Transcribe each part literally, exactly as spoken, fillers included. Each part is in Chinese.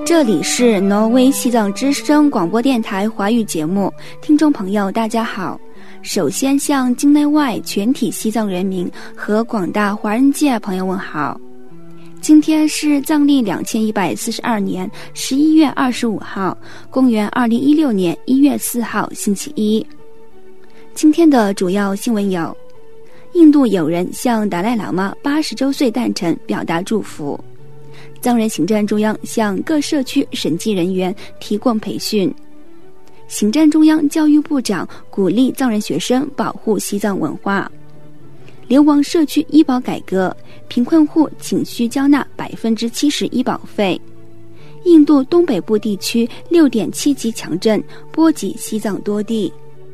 这里是挪威西藏之声广播电台华语节目，听众朋友大家好。首先向境内外全体西藏人民和广大华人界朋友问好。今天是藏历两千一百四十二年十一月二十五号，公元二零一六年一月四号星期一。今天的主要新闻有：印度友人向达赖喇嘛八十周岁诞辰表达祝福；藏人行政中央向各社区审计人员提供培训；行政中央教育部长鼓励藏人学生保护西藏文化；流亡社区医保改革，贫困户仅需交纳百分之七十医保费；印度东北部地区六点七级强震波及西藏多地。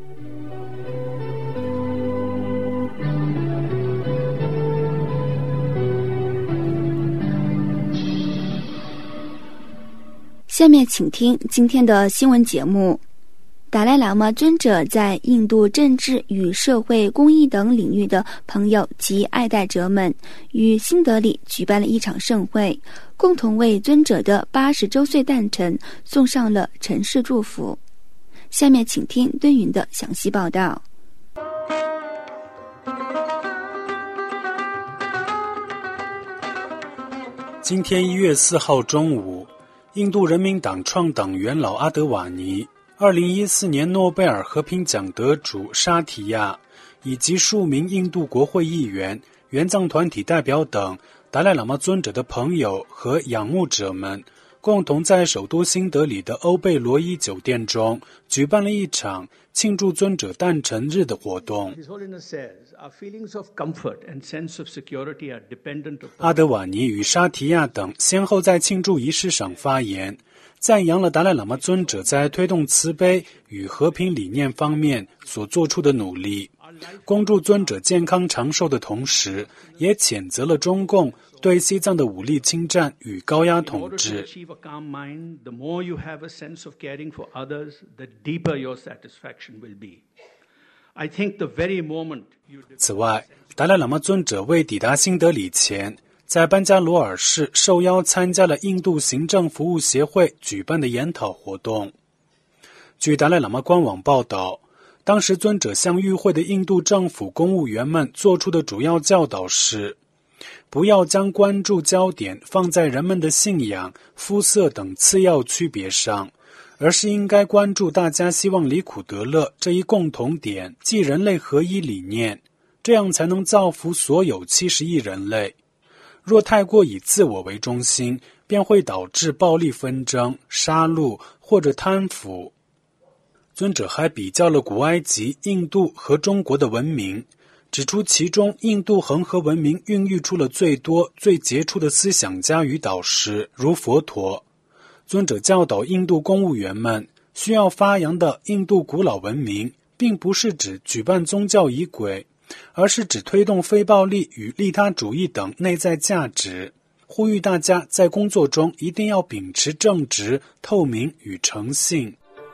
下面请听今天的新闻节目。达赖喇嘛尊者在印度政治与社会公益等领域的朋友及爱戴者们于新德里举办了一场盛会，共同为尊者的八十周岁诞辰送上了城市祝福。下面请听敦云的详细报道。 今天一月四号中午，印度人民党创党元老阿德瓦尼、二零一四年诺贝尔和平奖得主沙提亚以及数名印度国会议员、援藏团体代表等达赖喇嘛尊者的朋友和仰慕者们，共同在首都新德里的欧贝罗伊酒店中举办了一场庆祝尊者诞辰日的活动。阿德瓦尼与沙提亚等先后在庆祝仪式上发言，赞扬了达赖喇嘛尊者在推动慈悲与和平理念方面所做出的努力，恭祝尊者健康长寿的同时，也谴责了中共对西藏的武力侵占与高压统治。此外，达赖喇嘛尊者未抵达新德里前，在班加罗尔市受邀参加了印度行政服务协会举办的研讨活动。据达赖喇嘛官网报道，当时尊者向与会的印度政府公务员们做出的主要教导是，不要将关注焦点放在人们的信仰、肤色等次要区别上，而是应该关注大家希望离苦得乐这一共同点，即人类合一理念，这样才能造福所有七十亿人类。若太过以自我为中心，便会导致暴力纷争、杀戮或者贪腐。尊者还比较了古埃及、印度和中国的文明，指出其中印度恒河文明孕育出了最多、最杰出的思想家与导师，如佛陀。尊者教导印度公务员们，需要发扬的印度古老文明，并不是指举办宗教仪轨，而是指推动非暴力与利他主义等内在价值，呼吁大家在工作中一定要秉持正直、透明与诚信。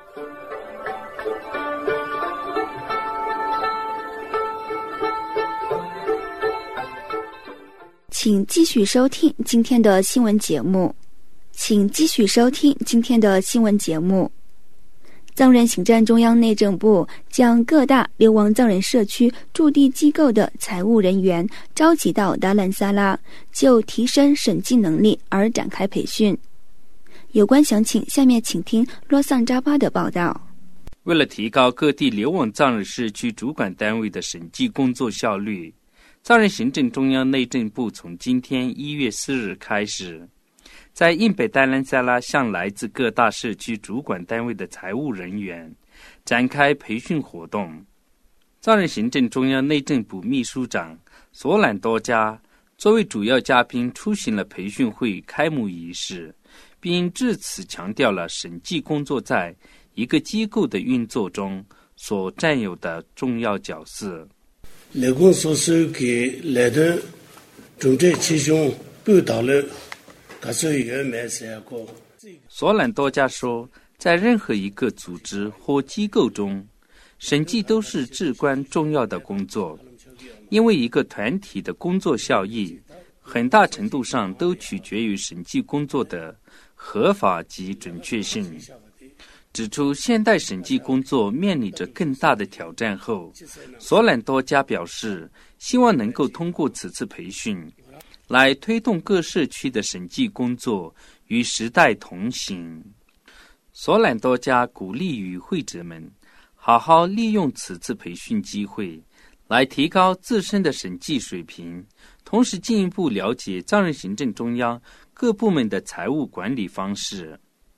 请继续收听今天的新闻节目。请继续收听今天的新闻节目。藏人行政中央内政部将各大流亡藏人社区驻地机构的财务人员召集到达兰萨拉，就提升审计能力而展开培训。有关详情，下面请听洛桑扎巴的报道。 为了提高各地流亡藏人社区主管单位的审计工作效率，藏人行政中央内政部从今天一月四日开始，在印北达兰萨拉向来自各大社区主管单位的财务人员展开培训活动。藏人行政中央内政部秘书长索兰多加作为主要嘉宾出席了培训会开幕仪式，并致辞强调了审计工作在一个机构的运作中所占有的重要角色。 内共所收给来的中这其中报道了他所有买三个。 索兰多加说，在任何一个组织或机构中，审计都是至关重要的工作，因为一个团体的工作效益很大程度上都取决于审计工作的合法及准确性。指出现代审计工作面临着更大的挑战后，索兰多加表示，希望能够通过此次培训，来推动各社区的审计工作与时代同行。索兰多加鼓励与会者们好好利用此次培训机会，来提高自身的审计水平，同时进一步了解藏人行政中央各部门的财务管理方式。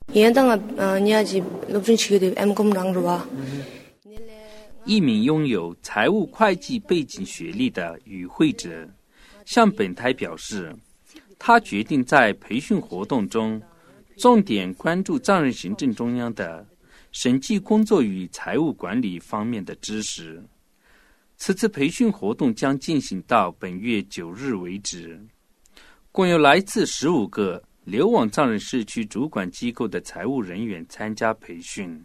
一名拥有财务会计背景学历的与会者向本台表示，他决定在培训活动中重点关注藏人行政中央的审计工作与财务管理方面的知识。此次培训活动将进行到本月九日为止，共有来自十五个流亡藏人社区主管机构的财务人员参加培训。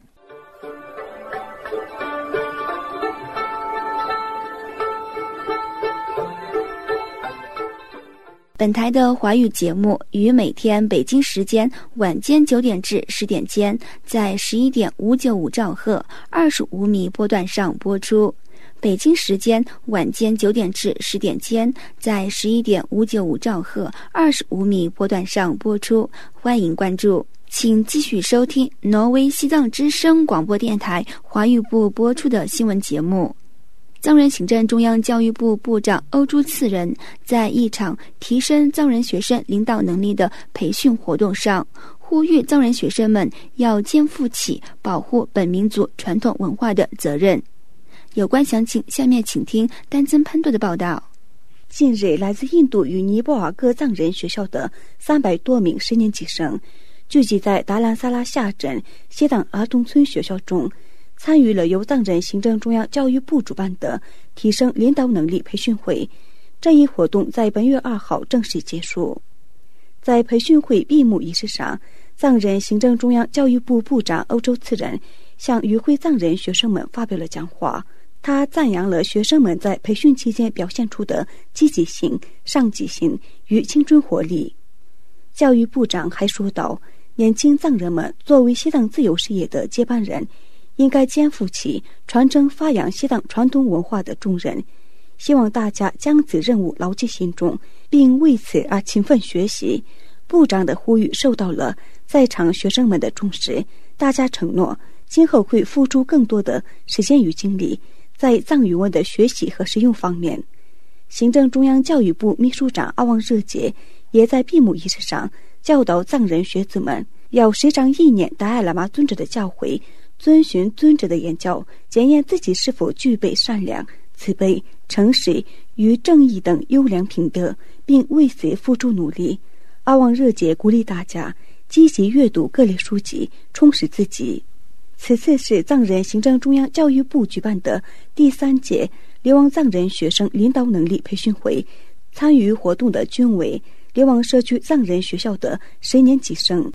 本台的华语节目于每天北京时间晚间九点至十点间，在十一点五九五兆赫二十五米波段上播出。北京时间晚间九点至十点间，在十一点五九五兆赫二十五米波段上播出，欢迎关注。请继续收听挪威西藏之声广播电台华语部播出的新闻节目。藏人行政中央教育部部长欧珠次仁在一场提升藏人学生领导能力的培训活动上，呼吁藏人学生们要肩负起保护本民族传统文化的责任。有关详情，下面请听丹增潘多的报道。 近日，来自印度与尼泊尔各藏人学校的三百多名十年级生聚集在达兰萨拉下镇西藏儿童村学校中，参与了由藏人行政中央教育部主办的提升领导能力培训会。这一活动在本月二号正式结束。在培训会闭幕仪式上，藏人行政中央教育部部长欧珠次仁向与会藏人学生们发表了讲话。他赞扬了学生们在培训期间表现出的积极性、上进心与青春活力。教育部长还说道，年轻藏人们作为西藏自由事业的接班人，应该肩负起传承发扬西藏传统文化的重任，希望大家将此任务牢记心中，并为此而勤奋学习。部长的呼吁受到了在场学生们的重视，大家承诺今后会付出更多的时间与精力在藏语文的学习和实用方面。行政中央教育部秘书长阿旺热杰也在闭幕仪式上教导藏人学子们要时常意念达赖喇嘛尊者的教诲，遵循尊者的言教，检验自己是否具备善良、慈悲、诚实与正义等优良品德，并为此付出努力。阿旺热杰鼓励大家积极阅读各类书籍，充实自己。此次是藏人行政中央教育部举办的第三届流亡藏人学生领导能力培训会，参与活动的均为流亡社区藏人学校的十年级生。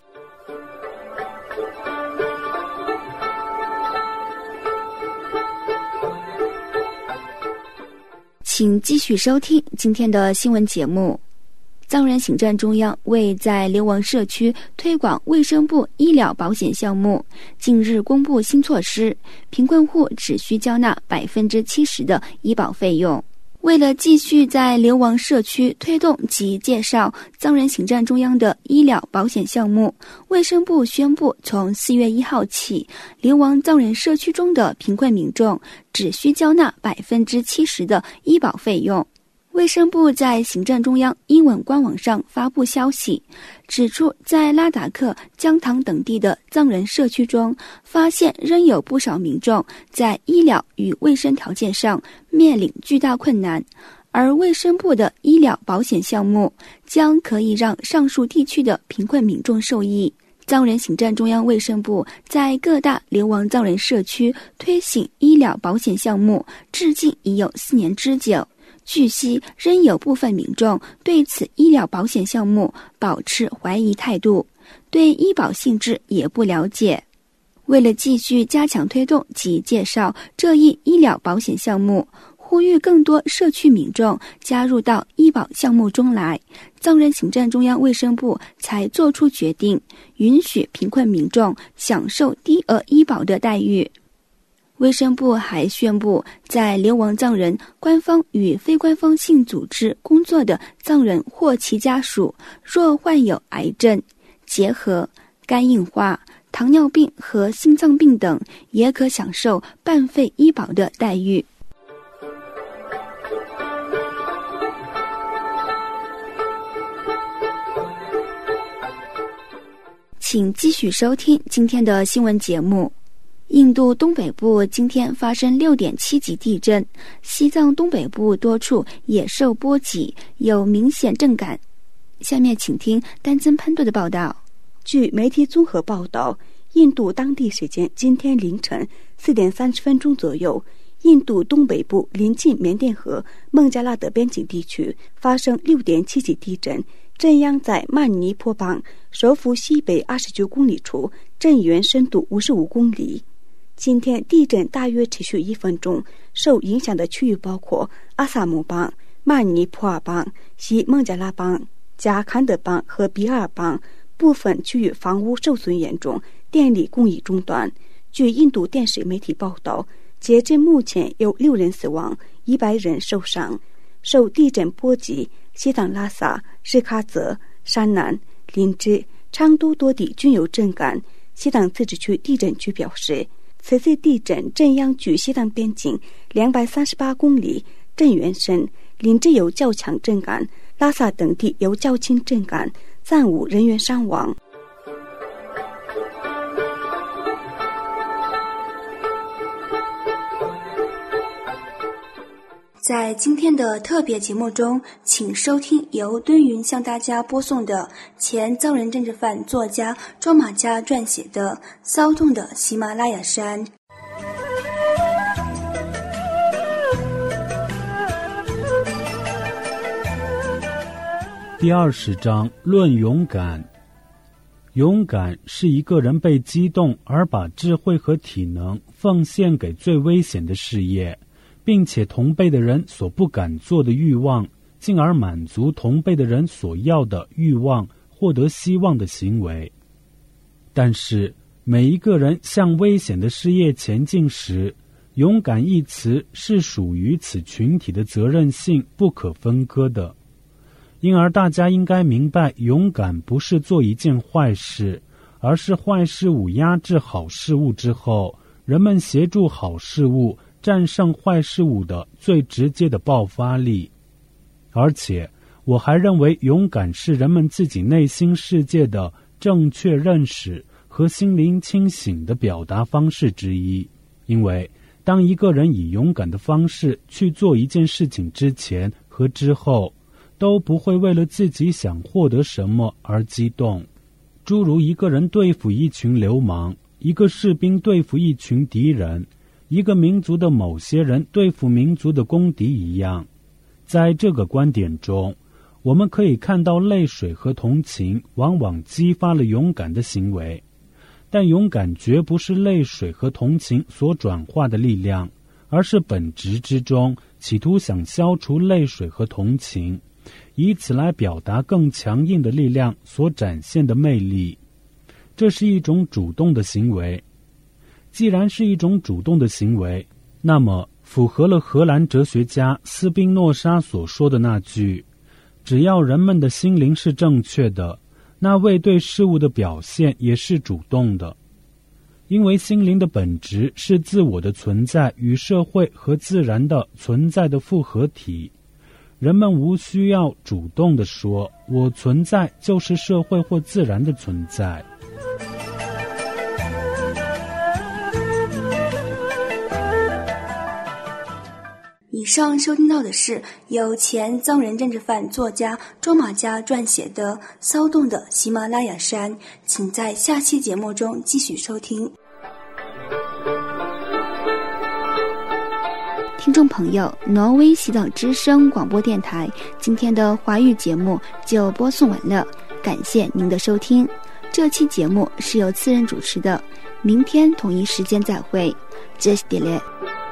请继续收听今天的新闻节目。藏人行政中央为在流亡社区推广卫生部医疗保险项目，近日公布新措施，贫困户只需交纳百分之七十的医保费用。为了继续在流亡社区推动及介绍藏人行政中央的医疗保险项目，卫生部宣布，从四月一号起，流亡藏人社区中的贫困民众只需交纳百分之七十的医保费用。卫生部在行政中央英文官网上发布消息，指出在拉达克、江塘等地的藏人社区中，发现仍有不少民众在医疗与卫生条件上面临巨大困难，而卫生部的医疗保险项目将可以让上述地区的贫困民众受益。藏人行政中央卫生部在各大流亡藏人社区推行医疗保险项目，至今已有四年之久。据悉，仍有部分民众对此医疗保险项目保持怀疑态度，对医保性质也不了解。为了继续加强推动及介绍这一医疗保险项目，呼呼吁更多社区民众加入到医保项目中来，藏人行政中央卫生部才做出决定，允许贫困民众享受低额医保的待遇。卫生部还宣布，在流亡藏人官方与非官方性组织工作的藏人或其家属，若患有癌症、结核、肝硬化、糖尿病和心脏病等，也可享受半费医保的待遇。请继续收听今天的新闻节目。印度东北部今天发生 六点七 级地震，西藏东北部多处也受波及，有明显震感。下面请听丹增潘顿的报道。 据媒体综合报道，印度当地时间今天凌晨四点三十分钟左右，印度东北部临近缅甸和孟加拉的边境地区发生 六点七 级地震，震央在曼尼坡邦首府西北二十九公里处，震源深度五十五公里。今天地震大约持续一分钟，受影响的区域包括阿萨姆邦、曼尼普尔邦、西孟加拉邦、加坎德邦和比尔邦，部分区域房屋受损严重，电力供应中断。据印度电视媒体报道，截至目前有六人死亡，一百人受伤。受地震波及，西藏拉萨、日喀则、山南、林芝、昌都多地均有震感。西藏自治区地震局表示，此次地震震央距西藏边境两百三十八公里，震源深，林芝有较强震感，拉萨等地有较轻震感，暂无人员伤亡。 在今天的特别节目中，请收听由敦云向大家播送的前藏人政治犯作家庄马家撰写的《骚动的喜马拉雅山》。 第二十章论勇敢。勇敢是一个人被激动而把智慧和体能奉献给最危险的事业，并且同辈的人所不敢做的欲望，进而满足同辈的人所要的欲望，获得希望的行为。但是每一个人向危险的事业前进时，勇敢一词是属于此群体的责任性不可分割的。因而大家应该明白，勇敢不是做一件坏事，而是坏事物压制好事物之后，人们协助好事物战胜坏事物的最直接的爆发力。而且我还认为，勇敢是人们自己内心世界的正确认识和心灵清醒的表达方式之一。因为当一个人以勇敢的方式去做一件事情之前和之后，都不会为了自己想获得什么而激动。诸如一个人对付一群流氓，一个士兵对付一群敌人，一个民族的某些人对付民族的公敌一样。在这个观点中，我们可以看到泪水和同情往往激发了勇敢的行为，但勇敢绝不是泪水和同情所转化的力量，而是本质之中企图想消除泪水和同情，以此来表达更强硬的力量所展现的魅力。这是一种主动的行为。既然是一种主动的行为，那么符合了荷兰哲学家斯宾诺莎所说的那句，只要人们的心灵是正确的，那为对事物的表现也是主动的。因为心灵的本质是自我的存在与社会和自然的存在的复合体，人们无需要主动地说，我存在就是社会或自然的存在。 以上收听到的是由前藏人政治犯作家庄马家撰写的《骚动的喜马拉雅山》，请在下期节目中继续收听。听众朋友，挪威西藏之声广播电台今天的华语节目就播送完了，感谢您的收听。这期节目是由次人主持的，明天同一时间再会，这是迪列。